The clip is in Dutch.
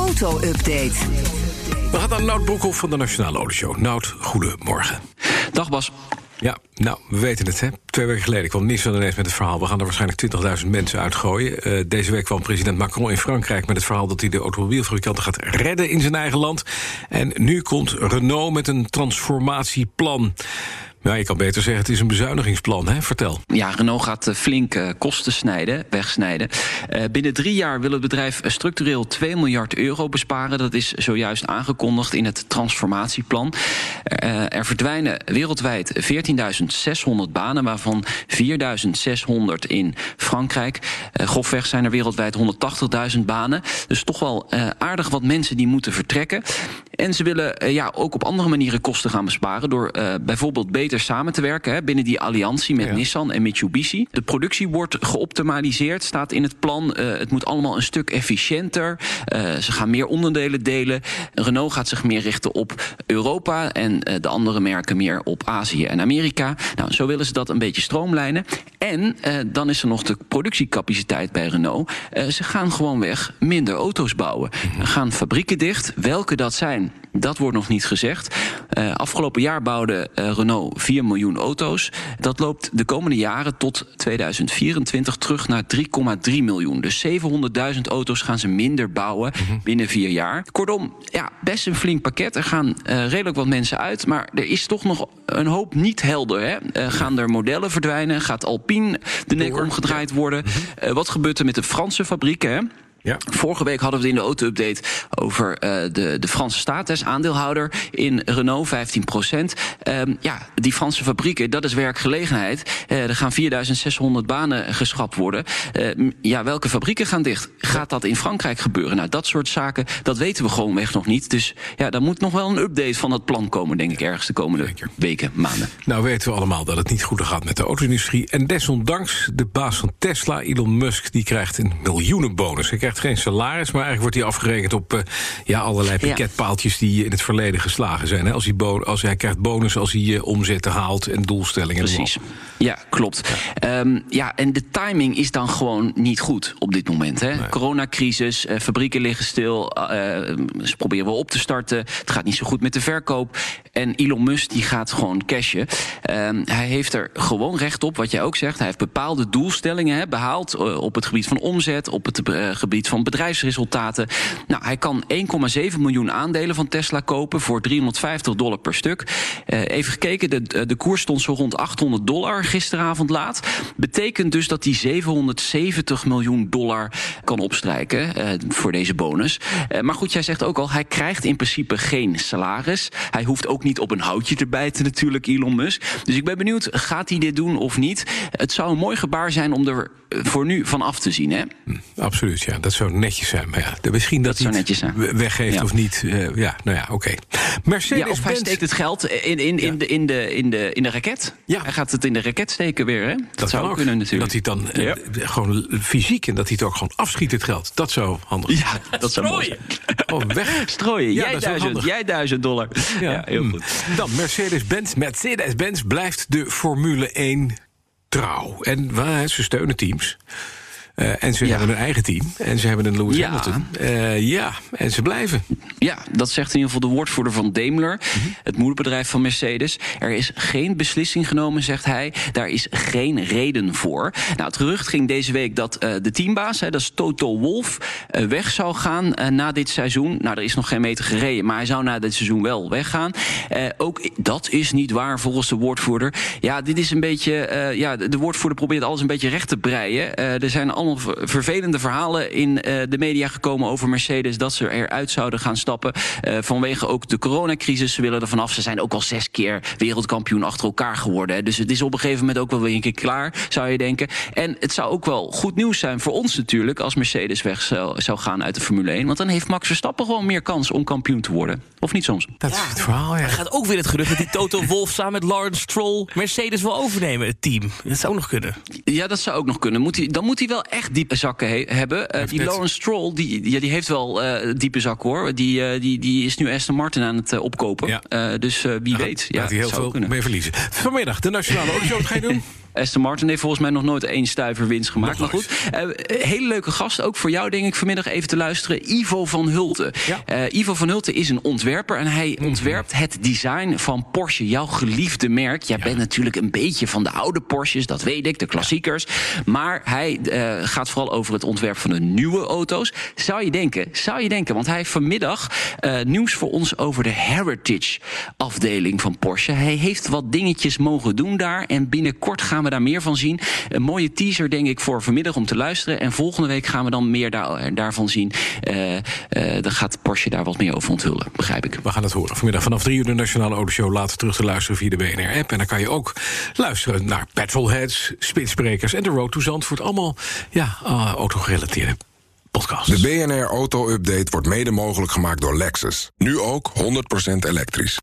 auto-update. We gaan naar Nout Broekhoff van de Nationale Autoshow. Nout, goedemorgen. Dag Bas. Ja, nou, we weten het, hè. 2 weken geleden kwam Nissan ineens met het verhaal... we gaan er waarschijnlijk 20.000 mensen uitgooien. Deze week kwam president Macron in Frankrijk met het verhaal... dat hij de automobielfabrikanten gaat redden in zijn eigen land. En nu komt Renault met een transformatieplan. Nou, je kan beter zeggen, het is een bezuinigingsplan, hè? Vertel. Ja, Renault gaat flink kosten wegsnijden. Binnen 3 jaar wil het bedrijf structureel 2 miljard euro besparen. Dat is zojuist aangekondigd in het transformatieplan. Er verdwijnen wereldwijd 14.600 banen, waarvan 4.600 in Frankrijk. Grofweg zijn er wereldwijd 180.000 banen. Dus toch wel aardig wat mensen die moeten vertrekken. En ze willen ook op andere manieren kosten gaan besparen... door bijvoorbeeld beter samen te werken binnen die alliantie met Nissan en Mitsubishi. De productie wordt geoptimaliseerd, staat in het plan. Het moet allemaal een stuk efficiënter. Ze gaan meer onderdelen delen. Renault gaat zich meer richten op Europa... en de andere merken meer op Azië en Amerika. Nou, zo willen ze dat een beetje stroomlijnen. En dan is er nog de productiecapaciteit bij Renault. Ze gaan gewoonweg minder auto's bouwen. Er gaan fabrieken dicht. Welke dat zijn, dat wordt nog niet gezegd. Afgelopen jaar bouwde Renault 4 miljoen auto's. Dat loopt de komende jaren tot 2024 terug naar 3,3 miljoen. Dus 700.000 auto's gaan ze minder bouwen binnen 4 jaar. Kortom, ja, best een flink pakket. Er gaan redelijk wat mensen uit, maar er is toch nog een hoop niet helder. Hè? Gaan er modellen verdwijnen? Gaat Alpine de nek omgedraaid worden? Wat gebeurt er met de Franse fabrieken, hè? Ja. Vorige week hadden we het in de auto-update over de Franse staat, aandeelhouder in Renault, 15%. Die Franse fabrieken, dat is werkgelegenheid. Er gaan 4.600 banen geschrapt worden. Welke fabrieken gaan dicht? Gaat dat in Frankrijk gebeuren? Nou, dat soort zaken, dat weten we gewoonweg nog niet. Dus ja, daar moet nog wel een update van het plan komen, denk ik, ergens de komende weken, maanden. Nou weten we allemaal dat het niet goed gaat met de auto-industrie. En desondanks, de baas van Tesla, Elon Musk, die krijgt een miljoenenbonus. Hij krijgt geen salaris, maar eigenlijk wordt hij afgerekend op allerlei piketpaaltjes die in het verleden geslagen zijn. Hè? Als hij krijgt bonus als hij omzetten haalt en doelstellingen. Precies. Ja, klopt. Ja. En de timing is dan gewoon niet goed op dit moment. Hè? Nee. Coronacrisis, fabrieken liggen stil, ze proberen wel op te starten. Het gaat niet zo goed met de verkoop. En Elon Musk die gaat gewoon cashen. Hij heeft er gewoon recht op, wat jij ook zegt. Hij heeft bepaalde doelstellingen behaald op het gebied van omzet, op het gebied van bedrijfsresultaten. Nou, hij kan 1,7 miljoen aandelen van Tesla kopen voor $350 per stuk. Even gekeken, de koers stond zo rond $800 gisteravond laat. Betekent dus dat hij $770 miljoen kan opstrijken voor deze bonus. Maar goed, jij zegt ook al, hij krijgt in principe geen salaris. Hij hoeft ook niet op een houtje te bijten natuurlijk, Elon Musk. Dus ik ben benieuwd, gaat hij dit doen of niet? Het zou een mooi gebaar zijn om er voor nu van af te zien, hè? Absoluut, ja. Dat zou netjes zijn. Maar ja, misschien dat hij het weggeeft of niet. Oké. Mercedes of hij steekt het geld in de raket. Ja. Hij gaat het in de raket steken weer, hè? Dat zou ook kunnen natuurlijk. Dat hij dan gewoon fysiek en dat hij het ook gewoon afschiet, het geld. Dat zou handig zijn. Ja, dat zou mooi zijn. Oh, strooien. Jij $1.000. Ja, heel goed. Dan Mercedes-Benz blijft de Formule 1 trouw. En ze steunen teams. En ze hebben een eigen team. En ze hebben een Lewis Hamilton. En ze blijven. Ja, dat zegt in ieder geval de woordvoerder van Daimler. Het moederbedrijf van Mercedes. Er is geen beslissing genomen, zegt hij. Daar is geen reden voor. Nou, het gerucht ging deze week dat de teambaas, dat is Toto Wolff, weg zou gaan na dit seizoen. Nou, er is nog geen meter gereden, maar hij zou na dit seizoen wel weggaan. Ook dat is niet waar volgens de woordvoerder. Ja, dit is een beetje... de woordvoerder probeert alles een beetje recht te breien. Er zijn allemaal vervelende verhalen in de media gekomen over Mercedes, dat ze eruit zouden gaan stappen. Vanwege ook de coronacrisis. Ze willen er vanaf. Ze zijn ook al 6 keer wereldkampioen achter elkaar geworden. Hè. Dus het is op een gegeven moment ook wel weer een keer klaar, zou je denken. En het zou ook wel goed nieuws zijn voor ons natuurlijk, als Mercedes weg zou gaan uit de Formule 1. Want dan heeft Max Verstappen gewoon meer kans om kampioen te worden. Of niet soms? Dat is het verhaal, ja. Er gaat ook weer het gerucht dat die Toto Wolff samen met Lawrence Stroll Mercedes wil overnemen, het team. Dat zou ook nog kunnen. Ja, dat zou ook nog kunnen. Dan moet hij wel echt diepe zakken hebben. Die Lawrence Stroll, die heeft wel diepe zakken, hoor. Die is nu Aston Martin aan het opkopen. Ja. Dus wie weet. Gaat hij heel veel mee verliezen. Vanmiddag, de Nationale Autoshow, wat ga je doen? Aston Martin heeft volgens mij nog nooit 1 stuiver winst gemaakt. Maar goed, hele leuke gast. Ook voor jou denk ik vanmiddag even te luisteren. Ivo van Hulten. Ja. Ivo van Hulten is een ontwerper en hij ontwerpt het design van Porsche. Jouw geliefde merk. Jij bent natuurlijk een beetje van de oude Porsches, dat weet ik, de klassiekers. Maar hij gaat vooral over het ontwerp van de nieuwe auto's. Zou je denken, want hij heeft vanmiddag nieuws voor ons over de Heritage afdeling van Porsche. Hij heeft wat dingetjes mogen doen daar en binnenkort gaan we daar meer van zien. Een mooie teaser denk ik voor vanmiddag om te luisteren en volgende week gaan we dan meer daarvan zien. Dan gaat Porsche daar wat meer over onthullen, begrijp ik. We gaan het horen. Vanmiddag vanaf 3 uur de Nationale Autoshow. Later terug te luisteren via de BNR-app. En dan kan je ook luisteren naar Petrolheads, Spitsbrekers en de Road to Zandvoort. Allemaal autogerelateerde podcasts. De BNR Auto Update wordt mede mogelijk gemaakt door Lexus. Nu ook 100% elektrisch.